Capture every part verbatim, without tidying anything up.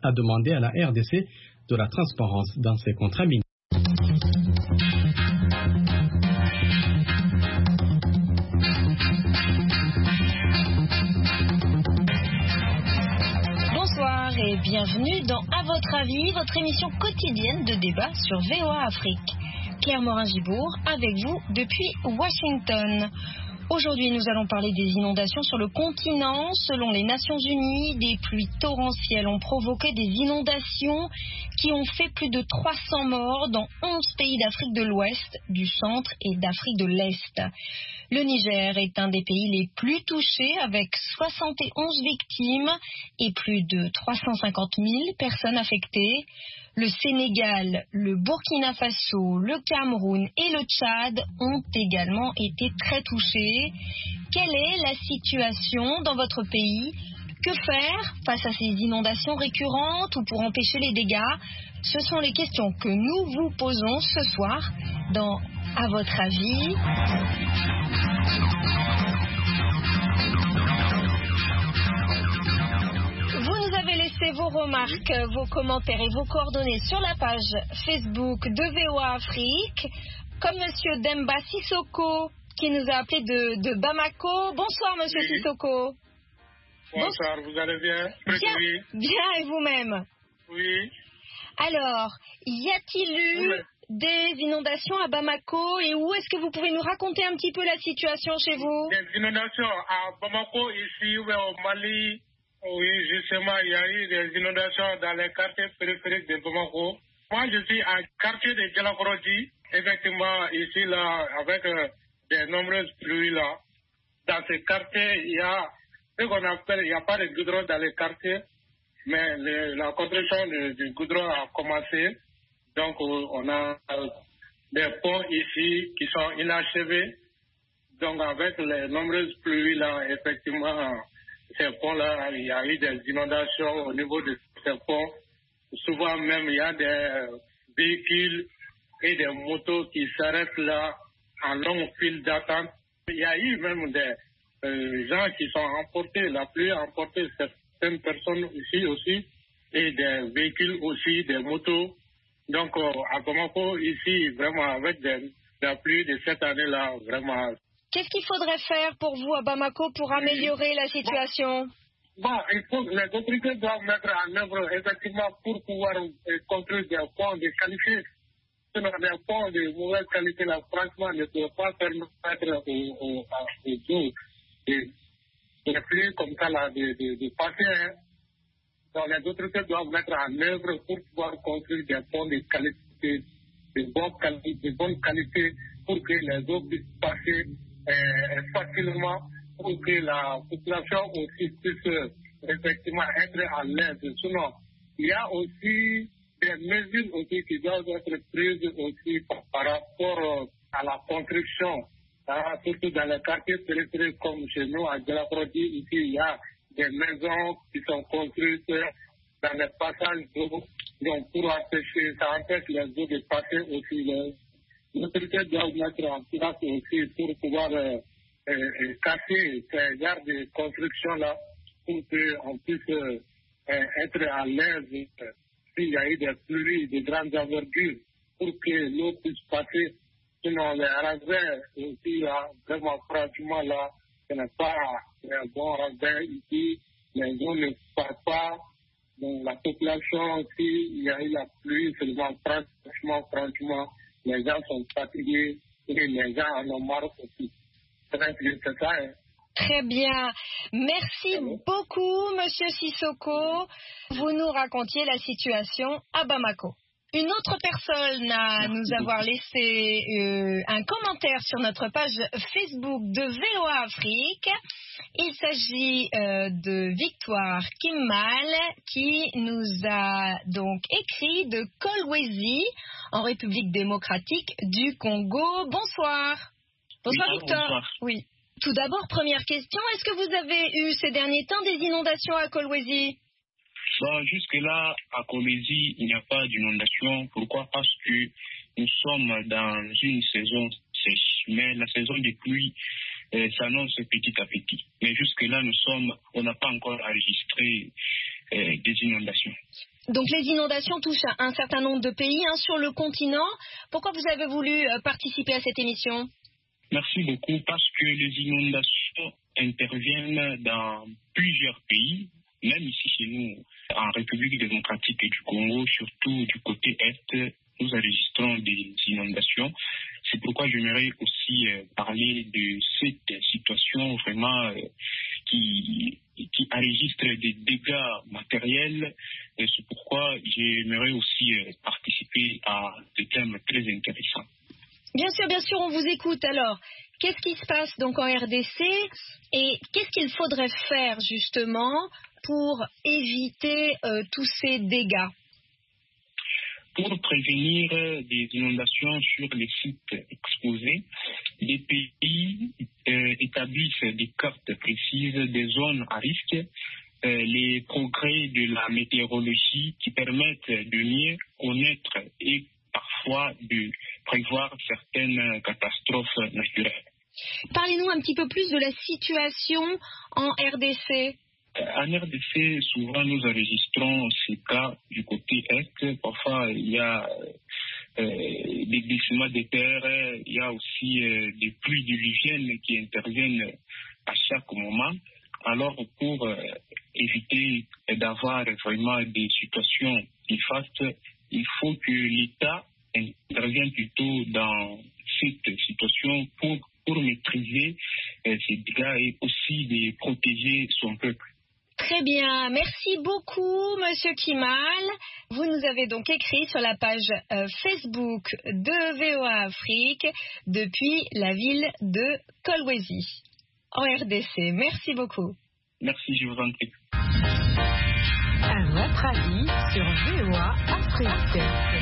a demandé à la R D C de la transparence dans ses contrats miniers. Bonsoir et bienvenue dans À votre avis, votre émission quotidienne de débat sur V O A Afrique. Claire Morin-Gibourg avec vous depuis Washington. Aujourd'hui, nous allons parler des inondations sur le continent. Selon les Nations Unies, des pluies torrentielles ont provoqué des inondations qui ont fait plus de trois cents morts dans onze pays d'Afrique de l'Ouest, du Centre et d'Afrique de l'Est. Le Niger est un des pays les plus touchés avec soixante et onze victimes et plus de trois cent cinquante mille personnes affectées. Le Sénégal, le Burkina Faso, le Cameroun et le Tchad ont également été très touchés. Quelle est la situation dans votre pays? Que faire face à ces inondations récurrentes ou pour empêcher les dégâts? Ce sont les questions que nous vous posons ce soir dans À votre avis. Vous nous avez laissé vos remarques, vos commentaires et vos coordonnées sur la page Facebook de V O A Afrique, comme Monsieur Demba Sissoko qui nous a appelé de, de Bamako. Bonsoir Monsieur oui. Sissoko. Bonsoir, bon... vous allez bien? Bien, oui. Bien et vous-même? Oui. Alors, y a-t-il eu oui. des inondations à Bamako et où est-ce que vous pouvez nous raconter un petit peu la situation chez vous? Des inondations à Bamako, ici, oui, au Mali. Oui, justement, il y a eu des inondations dans les quartiers périphériques de Bamako. Moi, je suis à quartier de Djalakorodi, effectivement, ici, là, avec euh, des nombreuses pluies, là. Dans ces quartiers, il y a ce qu'on appelle, il n'y a pas de goudron dans les quartiers, mais le, la construction du, du goudron a commencé. Donc, on a euh, des ponts ici qui sont inachevés. Donc, avec les nombreuses pluies, là, effectivement, ces ponts-là, il y a eu des inondations au niveau de ces ponts. Souvent même, il y a des véhicules et des motos qui s'arrêtent là en longue file d'attente. Il y a eu même des euh, gens qui sont emportés, la pluie a emporté certaines personnes ici aussi, et des véhicules aussi, des motos. Donc, euh, à Bamako, ici, vraiment, avec des, la pluie de cette année-là, vraiment... Qu'est-ce qu'il faudrait faire pour vous à Bamako pour améliorer la situation? Bon, bon il faut, les autorités doivent mettre en œuvre effectivement pour pouvoir euh, construire des ponts de qualité. Sinon, des ponts de mauvaise qualité, là, franchement, ne peuvent pas permettre aux, aux, aux eaux de pluie comme ça, là, de, de, de passer. Hein. Donc, les autorités doivent mettre en œuvre pour pouvoir construire des ponts de qualité, de bonne qualité, de bonne qualité pour que les eaux puissent passer Euh, facilement pour que la population aussi puisse euh, effectivement être à l'aise. Sinon, il y a aussi des mesures aussi qui doivent être prises aussi par, par rapport euh, à la construction, hein, surtout dans les quartiers périphériques comme chez nous à Djalakorodi. Ici, il y a des maisons qui sont construites dans les passages d'eau, donc pour empêcher, ça empêche les eaux de passer aussi. Les, Les autorités doivent mettre en place aussi pour pouvoir euh, euh, casser ces genres de construction-là pour qu'on puisse euh, être à l'aise euh, s'il y a eu des pluies de grandes envergures pour que l'eau puisse passer. Sinon, les ravins aussi, là, vraiment, franchement, là, ce n'est pas un bon ravin ici. Les eaux ne passent pas. Donc, la population aussi, il y a eu la pluie seulement, franchement, franchement. Les gens sont fatigués et les gens en ont marre aussi. C'est ça, hein? Très bien. Merci Allô? beaucoup, Monsieur Sissoko. Vous nous racontiez la situation à Bamako. Une autre personne à nous avoir laissé euh, un commentaire sur notre page Facebook de V O A Afrique. Il s'agit euh, de Victoire Kimmal qui nous a donc écrit de Kolwezi en République démocratique du Congo. Bonsoir. Bonsoir oui, Victor. Bonsoir. Oui. Tout d'abord, première question, est-ce que vous avez eu ces derniers temps des inondations à Kolwezi? Bon, jusque-là, à Kolwezi, il n'y a pas d'inondation. Pourquoi? Parce que nous sommes dans une saison sèche. Mais la saison des pluies euh, s'annonce petit à petit. Mais jusque-là, nous sommes, on n'a pas encore enregistré euh, des inondations. Donc les inondations touchent un certain nombre de pays hein, sur le continent. Pourquoi vous avez voulu euh, participer à cette émission? Merci beaucoup, parce que les inondations interviennent dans plusieurs pays, même ici chez nous, en République démocratique du Congo, surtout du côté Est, nous enregistrons des inondations. C'est pourquoi j'aimerais aussi euh, parler de cette situation vraiment euh, qui, qui enregistre des dégâts matériels. Et c'est pourquoi j'aimerais aussi euh, participer à des thèmes très intéressants. Bien sûr, bien sûr, on vous écoute. Alors, qu'est-ce qui se passe donc en R D C et qu'est-ce qu'il faudrait faire justement pour éviter euh, tous ces dégâts? Pour prévenir des inondations sur les sites exposés, les pays euh, établissent des cartes précises des zones à risque, euh, les progrès de la météorologie qui permettent de mieux connaître et parfois de prévoir certaines catastrophes naturelles. Parlez-nous un petit peu plus de la situation en R D C. En R D C, souvent nous enregistrons ces cas du côté Est. Parfois, il y a euh, des glissements de terre, il y a aussi euh, des pluies diluviennes qui interviennent à chaque moment. Alors, pour euh, éviter d'avoir vraiment des situations néfastes, il faut que l'État intervienne plutôt dans cette situation pour, pour maîtriser euh, ces dégâts et aussi de protéger son peuple. Très bien, merci beaucoup Monsieur Kimal. Vous nous avez donc écrit sur la page euh, Facebook de V O A Afrique depuis la ville de Kolwezi, en R D C. Merci beaucoup. Merci, je vous en prie. À votre avis sur V O A Afrique.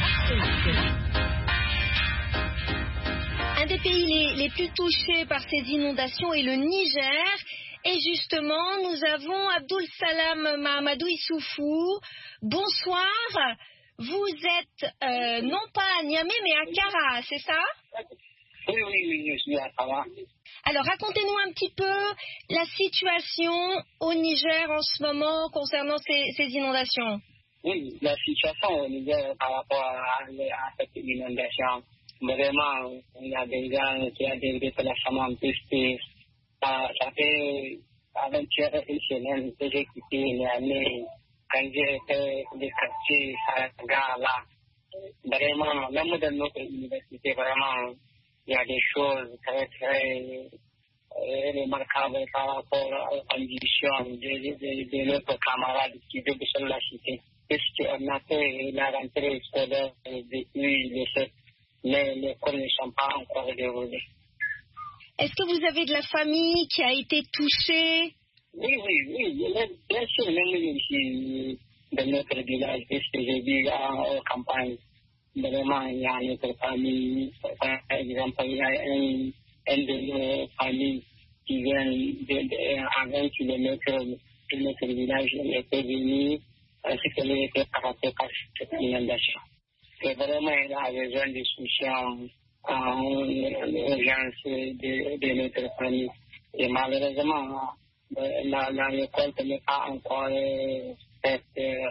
Un des pays les, les plus touchés par ces inondations est le Niger. Et justement, nous avons Abdul Salam Mahamadou Issoufou. Bonsoir. Vous êtes euh, non pas à Niamey, mais à Kara, c'est ça? Oui, oui, oui, je suis à Kara. Alors, racontez-nous un petit peu la situation au Niger en ce moment concernant ces, ces inondations. Oui, la situation au Niger par rapport à, à cette inondation, vraiment, il y a des gens qui ont des déplacements puisque ça, ça fait avant-hier une semaine que j'ai quitté Niamey quand j'ai fait des quartiers Saraga là. Vraiment, même dans notre université, vraiment, il y a des choses très, très remarquables par rapport aux conditions de, de, de notre camarade qui vivent sur la cité. Puisqu'on a fait la rentrée scolaire depuis le sept, mais les écoles ne sont pas encore déroulées. Est-ce que vous avez de la famille qui a été touchée? Oui, oui, oui. Bien sûr, même ici, dans notre village, puisque j'ai vu en campagne, vraiment, il y a notre famille. Par exemple, il y a un, un de nos familles qui vient de, de, à vingt kilomètres de notre village. Il était venu, ainsi qu'il était frappé par cette inondation. Et vraiment, il a besoin de soutien à l'urgence de, de notre famille. Et malheureusement, la, la récolte n'est pas encore faite euh,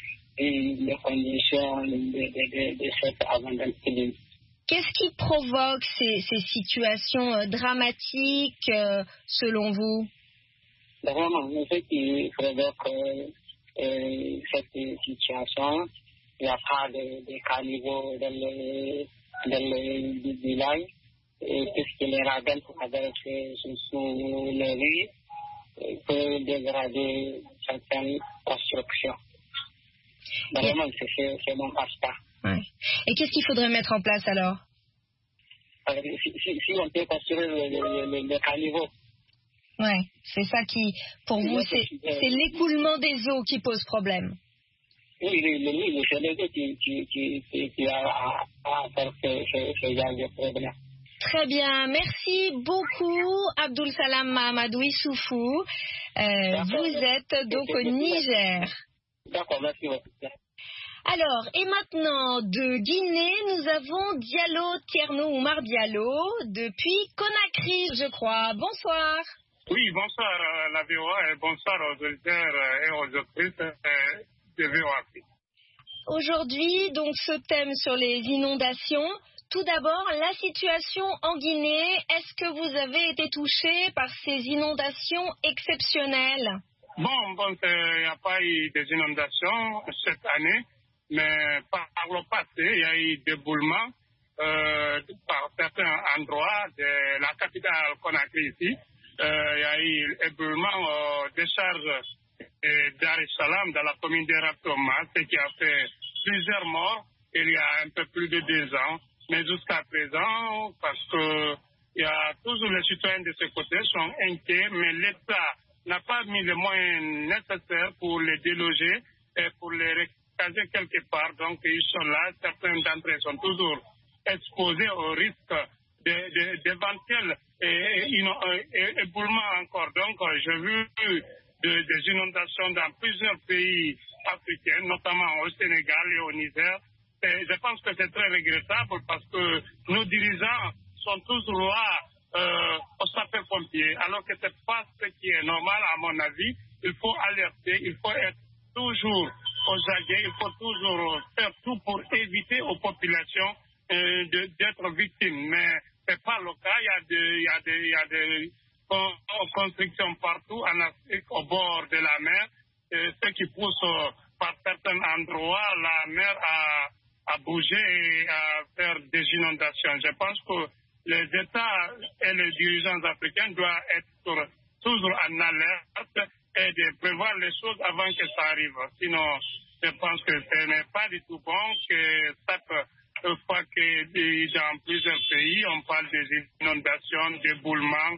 les conditions de, de, de, de cette abondance. Qu'est-ce qui provoque ces, ces situations euh, dramatiques euh, selon vous? Vraiment, ce qui provoque euh, euh, cette situation, il n'y a pas de, de caniveau dans le, dans le village, puisque les radins sont sous les rues et peuvent dégrader certaines constructions. Vraiment, c'est, c'est mon constat. Ouais. Et qu'est-ce qu'il faudrait mettre en place alors? Alors, si, si, si on peut construire le, le, le, le caniveau. Ouais, c'est ça qui, pour vous, c'est, c'est l'écoulement des eaux qui pose problème. Oui, le, le, le, c'est les eaux qui, qui, qui, qui, qui a à, à faire ce, ce, ce genre de problème. Très bien, merci beaucoup Abdul Salam Mahamadou Issoufou. Euh, vous êtes donc au Niger. D'accord, merci beaucoup. Alors, et maintenant, de Guinée, nous avons Diallo Tierno Oumar Diallo, depuis Conakry, je crois. Bonsoir. Oui, bonsoir à la V O A et bonsoir aux auditeurs et aux autrices de V O A. Aujourd'hui, donc, ce thème sur les inondations. Tout d'abord, la situation en Guinée. Est-ce que vous avez été touché par ces inondations exceptionnelles? Bon, bon, il n'y a pas eu des inondations cette année, mais par le passé, il y a eu des éboulements euh, par certains endroits de la capitale Conakry ici. Euh, il y a eu éboulement euh, des charges Dar es Salaam dans la commune de Raptoma, ce qui a fait plusieurs morts il y a un peu plus de deux ans. Mais jusqu'à présent, parce que il y a toujours les citoyens de ce côté sont inquiets, mais l'État n'a pas mis les moyens nécessaires pour les déloger et pour les recaser quelque part. Donc ils sont là, certains d'entre eux sont toujours exposés au risque d'éventuels éboulements encore. Donc j'ai vu de, des inondations dans plusieurs pays africains, notamment au Sénégal et au Niger. Et je pense que c'est très regrettable parce que nos dirigeants sont toujours là euh, aux sapeurs-pompiers, alors que ce n'est pas ce qui est normal à mon avis. Il faut alerter, il faut être toujours aux aguets, il faut toujours faire tout pour éviter aux populations euh, de, d'être victimes. Mais ce n'est pas le cas, il y a des, il y a des, il y a des constructions partout en Afrique au bord de la mer, et ce qui pousse euh, par certains endroits la mer à à bouger et à faire des inondations. Je pense que les États et les dirigeants africains doivent être toujours en alerte et de prévoir les choses avant que ça arrive. Sinon, je pense que ce n'est pas du tout bon que chaque fois que dans plusieurs pays, on parle des inondations, d'éboulements,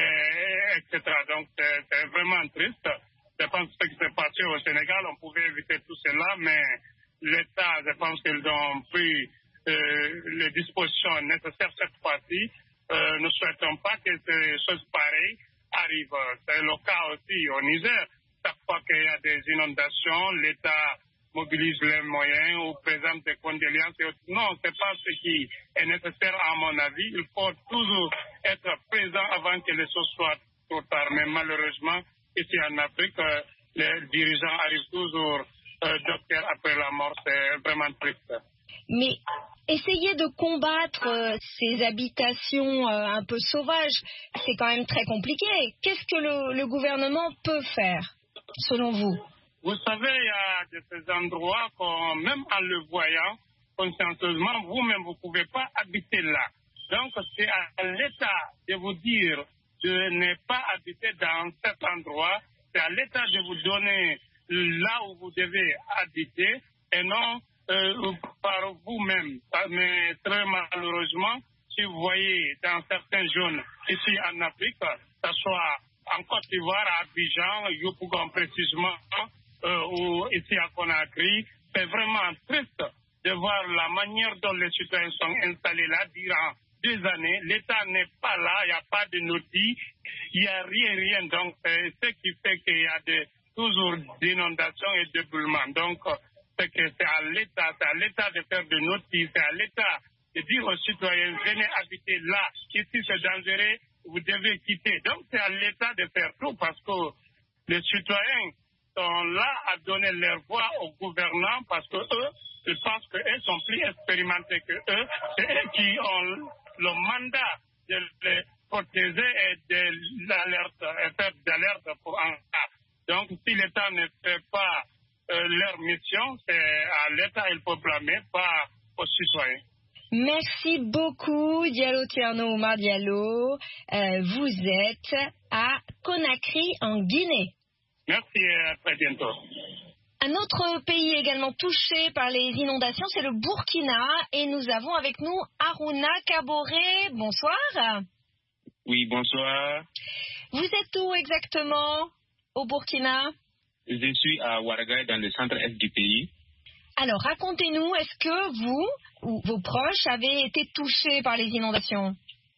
et cetera. Donc, c'est, c'est vraiment triste. Je pense que ce qui s'est passé au Sénégal, on pouvait éviter tout cela, mais l'État, je pense qu'ils ont pris euh, les dispositions nécessaires cette fois-ci. Euh, nous ne souhaitons pas que ces choses pareilles arrivent. C'est le cas aussi au Niger. Chaque fois qu'il y a des inondations, l'État mobilise les moyens ou présente des condoléances. Non, ce n'est pas ce qui est nécessaire à mon avis. Il faut toujours être présent avant que les choses soient trop tard. Mais malheureusement, ici en Afrique, euh, les dirigeants arrivent toujours Euh, docteur après la mort, c'est vraiment triste. Mais essayer de combattre euh, ces habitations euh, un peu sauvages, c'est quand même très compliqué. Qu'est-ce que le, le gouvernement peut faire, selon vous? Vous savez, il y a de ces endroits qu'on, même en le voyant consciencieusement, vous-même, vous ne pouvez pas habiter là. Donc, c'est à l'État de vous dire de ne pas habiter dans cet endroit. C'est à l'État de vous donner là où vous devez habiter et non euh, par vous-même. Mais très malheureusement, si vous voyez dans certaines zones ici en Afrique, que ce soit en Côte d'Ivoire, à Abidjan, Yopougon précisément, euh, ou ici à Conakry, c'est vraiment triste de voir la manière dont les citoyens sont installés là durant deux années. L'État n'est pas là, il n'y a pas de notice, il n'y a rien, rien. Donc, c'est ce qui fait qu'il y a des toujours d'inondations et d'éboulements. Donc, c'est que c'est à l'État, c'est à l'État de faire de notices, c'est à l'État de dire aux citoyens, venez habiter là, ici c'est dangereux, vous devez quitter. Donc, c'est à l'État de faire tout parce que les citoyens sont là à donner leur voix aux gouvernants parce que eux, je pense qu'eux sont plus expérimentés que eux. C'est eux qui ont le mandat de les protéger et de l'alerte, et faire d'alerte pour en cas. Donc, si l'État ne fait pas euh, leur mission, c'est à l'État qu'il faut blâmer, pas aux citoyens. Merci beaucoup, Diallo Thierno Oumar Diallo. Euh, vous êtes à Conakry, en Guinée. Merci et à très bientôt. Un autre pays également touché par les inondations, c'est le Burkina. Et nous avons avec nous Aruna Kaboré. Bonsoir. Oui, bonsoir. Vous êtes où exactement au Burkina? Je suis à Ouargla, dans le centre-est du pays. Alors, racontez-nous, est-ce que vous ou vos proches avez été touchés par les inondations?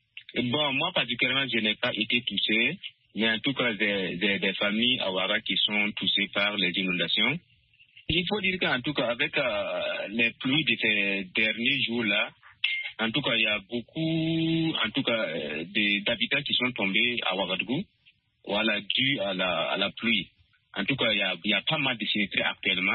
Bon, moi particulièrement, je n'ai pas été touché, mais en tout cas, des, des, des familles à Ouargla qui sont touchées par les inondations. Il faut dire qu'en tout cas, avec euh, les pluies de ces derniers jours-là, en tout cas, il y a beaucoup, en tout cas, euh, d'habitants qui sont tombés à Ouagadougou, voilà, dû à la, à la pluie. En tout cas, il y a, il y a pas mal de sinistrés actuellement.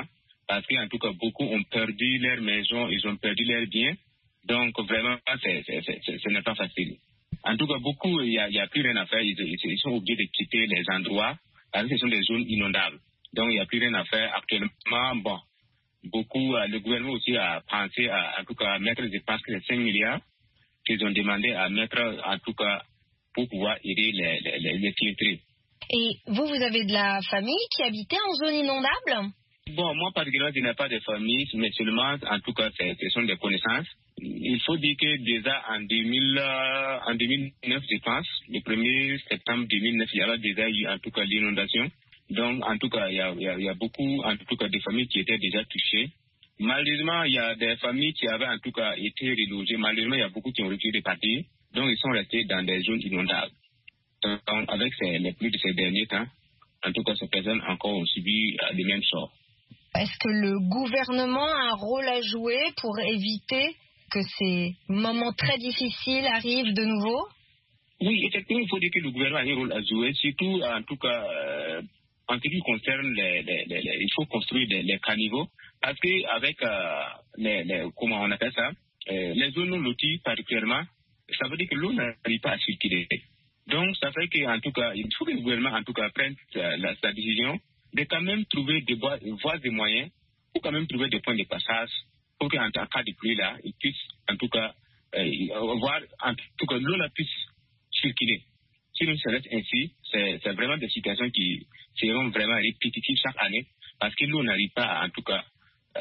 parce qu'en tout cas, beaucoup ont perdu leur maison, ils ont perdu leurs biens. Donc, vraiment, c'est, c'est, c'est, c'est, ce n'est pas facile. En tout cas, beaucoup, il n'y a, a plus rien à faire. Ils, ils sont obligés de quitter les endroits, parce que ce sont des zones inondables. Donc, il n'y a plus rien à faire. Actuellement, bon, beaucoup, le gouvernement aussi a pensé à, en tout cas, à mettre, je pense que c'est cinq milliards qu'ils ont demandé à mettre, en tout cas, pour pouvoir aider les, les, les filtrés. Et vous, vous avez de la famille qui habitait en zone inondable? Bon, moi, particulièrement, je n'ai pas de famille, mais seulement, en tout cas, ce sont des connaissances. Il faut dire que déjà en, deux mille, euh, en deux mille neuf, je pense, le premier septembre deux mille neuf, il y avait déjà eu, en tout cas, l'inondation. Donc, en tout cas, il y a, il y a, il y a beaucoup, en tout cas, de familles qui étaient déjà touchées. Malheureusement, il y a des familles qui avaient, en tout cas, été relogées. Malheureusement, il y a beaucoup qui ont refusé de partir. Donc, ils sont restés dans des zones inondables. Donc, avec ces, les pluies de ces derniers temps, en tout cas, ces personnes encore ont subi euh, le même sort. Est-ce que le gouvernement a un rôle à jouer pour éviter que ces moments très difficiles arrivent de nouveau? Oui, effectivement, il faut dire que le gouvernement a un rôle à jouer, surtout, en tout cas, euh, en ce qui concerne les, les, les, les, il faut construire des, les caniveaux, parce qu'avec, euh, les, les, comment on appelle ça, euh, les zones non loties particulièrement, ça veut dire que l'eau n'arrive pas à circuler. Donc, ça fait qu'en tout cas, il faut que le gouvernement, en tout cas, prenne euh, la, sa décision de quand même trouver des voies, voies et moyens pour quand même trouver des points de passage pour qu'en cas de pluie là, ils puissent, en tout cas, euh, voir, en tout cas, l'eau là puisse circuler. Sinon, ça reste ainsi, c'est, c'est vraiment des situations qui seront vraiment répétitives chaque année parce que l'eau n'arrive pas, en tout cas, euh,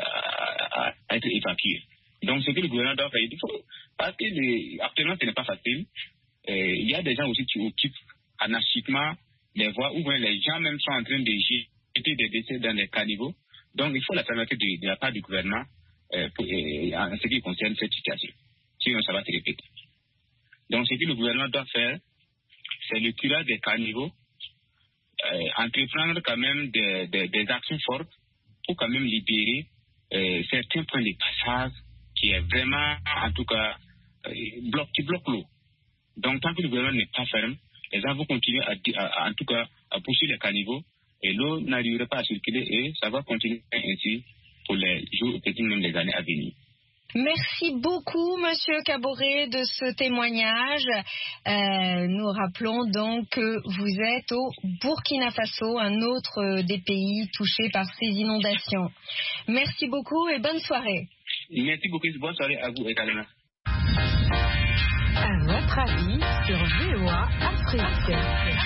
à, à être évacuée. Donc, ce que le gouvernement doit faire, il faut, parce que les, actuellement, ce n'est pas facile. Euh, il y a des gens aussi qui occupent anarchiquement les voies où les gens même sont en train de jeter des décès dans les caniveaux. Donc, il faut la fermeté de, de la part du gouvernement euh, pour, euh, en ce qui concerne cette situation. Sinon, ça va se répéter. Donc, ce que le gouvernement doit faire, c'est le curage des caniveaux, euh, entreprendre quand même des, des, des actions fortes pour quand même libérer euh, certains points de passage qui est vraiment, en tout cas, euh, bloc, qui bloquent l'eau. Donc, tant que le gouvernement n'est pas ferme, les gens vont continuer à, à, en tout cas, à pousser les caniveaux et l'eau n'arriverait pas à circuler et ça va continuer ainsi pour les jours, peut-être même les années à venir. Merci beaucoup, Monsieur Kaboré, de ce témoignage. Euh, nous rappelons donc que vous êtes au Burkina Faso, un autre des pays touchés par ces inondations. Merci beaucoup et bonne soirée. Merci beaucoup, bonne soirée à vous également. Un autre avis sur V O A Afrique.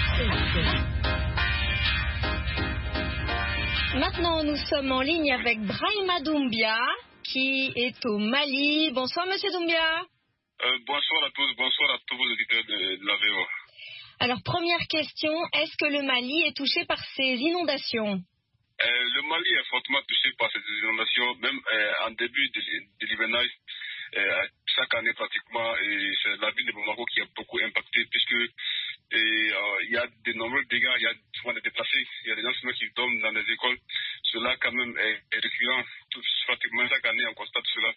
Maintenant, nous sommes en ligne avec Brahima Doumbia, qui est au Mali. Bonsoir, Monsieur Doumbia. Euh, bonsoir à tous, bonsoir à tous vos auditeurs de, de la V O A. Alors, première question, est-ce que le Mali est touché par ces inondations? euh, Le Mali est fortement touché par ces inondations, même euh, en début de, de l'hivernage. Euh, chaque année pratiquement, et c'est la ville de Bamako qui est beaucoup impactée puisque il euh, y a de nombreux dégâts, il y a souvent des déplacés, il y a des gens souvent qui tombent dans les écoles. Cela quand même est, est récurrent, tout, pratiquement chaque année on constate cela.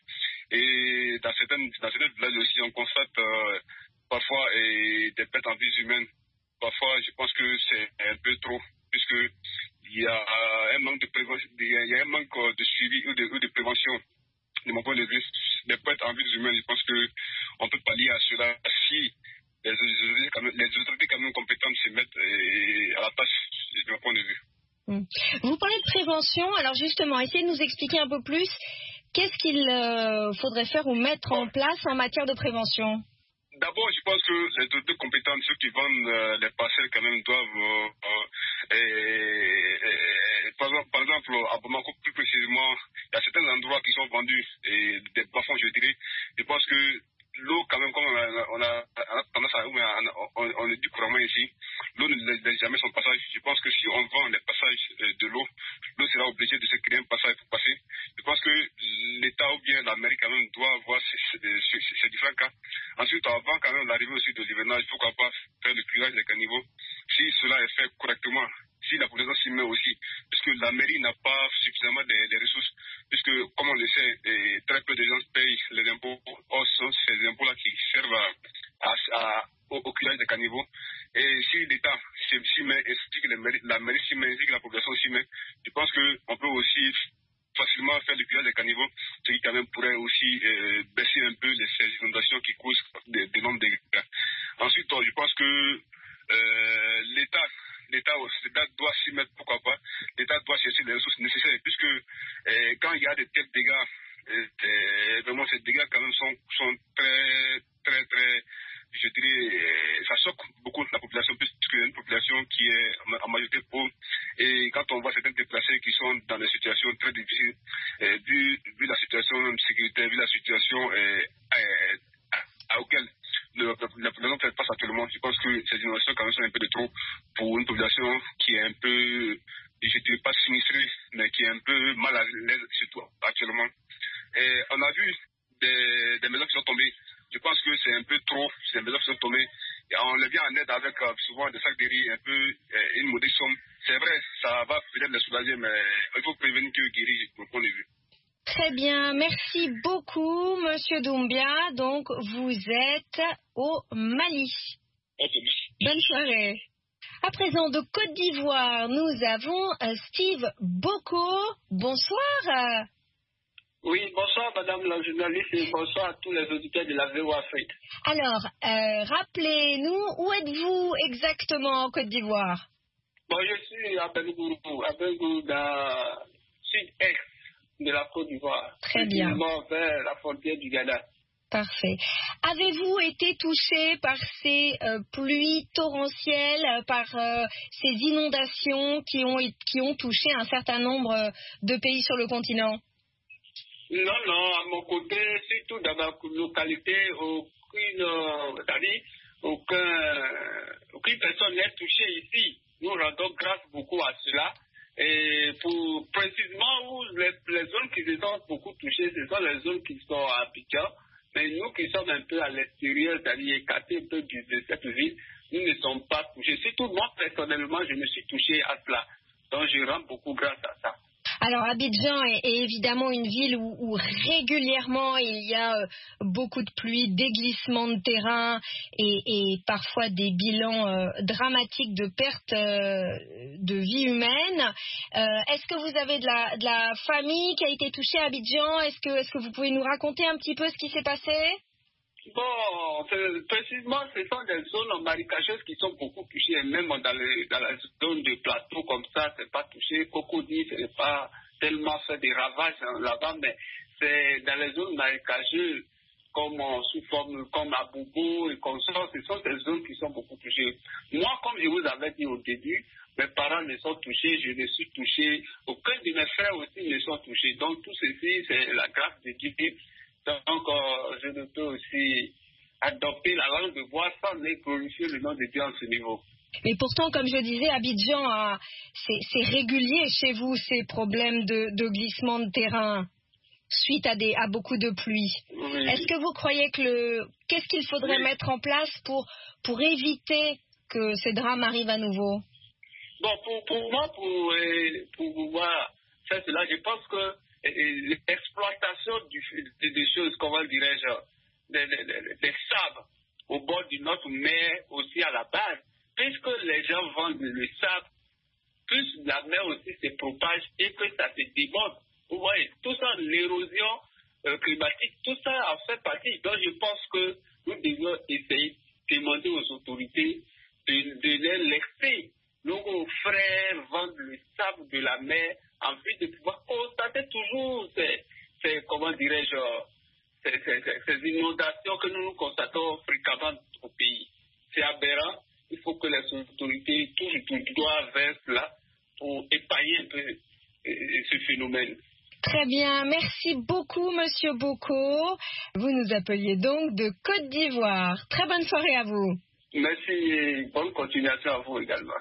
Et dans certaines, dans certains villages aussi on constate euh, parfois et des pertes en vies humaines. Parfois je pense que c'est un peu trop puisque il y a un manque de prévention, il y a un manque de suivi ou de, ou de prévention. De mon point de vue, des pertes en vies humaines, je pense qu'on peut pallier à cela si les autorités quand même, les autorités quand même compétentes se mettent et, à la tâche, de mon point de vue. Mmh. Vous parlez de prévention, alors justement, essayez de nous expliquer un peu plus qu'est-ce qu'il euh, faudrait faire ou mettre en place en matière de prévention. D'abord, je pense que les autorités compétentes, ceux qui vendent euh, les parcelles quand même doivent, euh, euh, et, et, et, par, par exemple, à Bamako plus précisément, il y a certains endroits qui sont vendus et des plafonds, je dirais. Je pense que l'eau, quand même, comme on a, on a, on a tendance à, on, on, on le dit couramment ici, l'eau ne laisse jamais son passage. Je pense que si on vend les passages de l'eau, l'eau sera obligée de se créer un passage pour passer. Je pense que l'État ou bien la mairie quand même doit voir ces, ces, ces, ces différents cas. Ensuite, avant quand même l'arrivée aussi de l'hivernage, pourquoi pas faire le curage des caniveaux. Si cela est fait correctement, si la population s'y met aussi, puisque la mairie n'a pas suffisamment de, de ressources, puisque comme on le sait, et très peu de gens payent les impôts, or sont ces impôts-là qui servent à, à, à, au, au curage des caniveaux. Et si l'État s'y met, et si la mairie, la mairie s'y met, si la population s'y met, je pense qu'on peut aussi facilement faire le curage des caniveaux, ce qui quand même pourrait aussi euh, baisser un peu les, ces inondations qui causent d'énormes dégâts. Ensuite, je pense que euh, l'État, l'État, l'État doit s'y mettre, pourquoi pas. L'État doit chercher les ressources nécessaires, puisque euh, quand il y a de tels dégâts, euh, euh, vraiment ces dégâts quand même sont, sont très, très, très, je dirais, euh, ça choque beaucoup la population, puisque une population qui est en majorité pauvre. Et quand on voit certains déplacés qui sont dans des situations très difficiles, euh, vu, vu la situation sécuritaire, vu la situation euh, euh, à, à auquel la population fait face actuellement, je pense que ces innovations quand même sont un peu de trop pour une population qui est un peu, je ne dirais pas sinistrée, mais qui est un peu mal à l'aise surtout actuellement. Et on a vu des, des maisons qui sont tombées. Je pense que c'est un peu trop, c'est des maisons qui sont tombées. Et on les vient en aide avec euh, souvent des sacs de riz, un peu euh, une modeste somme. C'est vrai, ça va peut-être les soulager, mais il faut prévenir qu'ils guérissent, pour qu'on les vu. Très bien, merci beaucoup, Monsieur Doumbia. Donc, vous êtes au Mali. Okay. Bonne soirée. À présent, de Côte d'Ivoire, nous avons euh, Steve Boko. Bonsoir. Oui, bonsoir Madame la journaliste et bonsoir à tous les auditeurs de la V O A Afrique. Alors, euh, rappelez-nous, où êtes-vous exactement en Côte d'Ivoire? Bon, je suis à Bengourou, à Bengourou, dans le sud-est de la Côte d'Ivoire. Très bien. Vers la frontière du Ghana. Parfait. Avez-vous été touché par ces euh, pluies torrentielles, par euh, ces inondations qui ont, qui ont touché un certain nombre de pays sur le continent? Non, non, à mon côté, surtout dans ma localité, aucune, c'est-à-dire, aucun, aucune personne n'est touchée ici. Nous rendons grâce beaucoup à cela. Et pour précisément où les, les zones qui se sont beaucoup touchées, ce sont les zones qui sont à Abidjan. Mais nous qui sommes un peu à l'extérieur, c'est-à-dire écartés un peu de cette ville, nous ne sommes pas touchés. Surtout moi, personnellement, je me suis touché à cela. Donc je rends beaucoup grâce à ça. Alors Abidjan est, est évidemment une ville où, où régulièrement il y a euh, beaucoup de pluie, des glissements de terrain et, et parfois des bilans euh, dramatiques de pertes euh, de vie humaine. Euh, est-ce que vous avez de la, de la famille qui a été touchée à Abidjan? Est-ce que, est-ce que vous pouvez nous raconter un petit peu ce qui s'est passé? Bon, précisément, ce sont des zones marécageuses qui sont beaucoup touchées, et même dans, les, dans la zone de plateau comme ça, c'est pas touché. Cocody, ce n'est pas tellement fait des ravages là-bas, mais c'est dans les zones marécageuses, comme sous forme, comme à Bobo et comme ça, ce sont des zones qui sont beaucoup touchées. Moi, comme je vous avais dit au début, mes parents ne sont touchés, je ne suis touché, aucun de mes frères aussi ne sont touchés. Donc tout ceci, c'est la grâce de Dieu. Donc, euh, je ne peux aussi adopter la langue de voix sans glorifier le nom de Dieu en ce niveau. Mais pourtant, comme je disais, Abidjan, a, c'est, c'est régulier chez vous, ces problèmes de, de glissement de terrain suite à, des, à beaucoup de pluie. Oui. Est-ce que vous croyez que le... Qu'est-ce qu'il faudrait oui. mettre en place pour, pour éviter que ces drames arrivent à nouveau? Bon, pour, pour moi, pour, pour pouvoir faire cela, je pense que l'exploitation des, des choses, comment dirais-je, des, des, des, des sables au bord de notre mer aussi à la base, puisque les gens vendent le sable, plus la mer aussi se propage et que ça se déborde. Vous voyez, tout ça, l'érosion euh, climatique, tout ça en fait partie. Donc je pense que nous devons essayer de demander aux autorités de, de les laisser nos frères vendre le sable de la mer en vue de pouvoir constater toujours ces, ces comment dirais-je, ces, ces, ces inondations que nous, nous constatons fréquemment au pays. C'est aberrant. Il faut que les autorités touchent du doigt vers cela pour épailler un peu euh, ce phénomène. Très bien, merci beaucoup Monsieur Boko. Vous nous appeliez donc de Côte d'Ivoire. Très bonne soirée à vous. Merci et bonne continuation à vous également.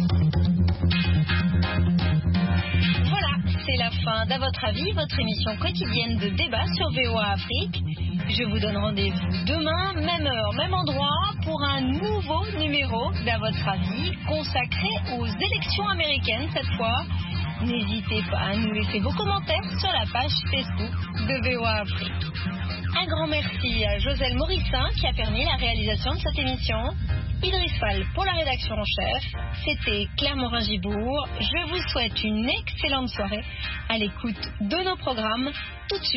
C'est la fin d'À votre avis, votre émission quotidienne de débat sur V O A Afrique. Je vous donne rendez-vous demain, même heure, même endroit, pour un nouveau numéro d'À votre avis consacré aux élections américaines cette fois. N'hésitez pas à nous laisser vos commentaires sur la page Facebook de V O A Afrique. Un grand merci à Joselle Morissin qui a permis la réalisation de cette émission. Idriss Fall pour la rédaction en chef. C'était Claire Morin-Gibourg. Je vous souhaite une excellente soirée à l'écoute de nos programmes tout de suite.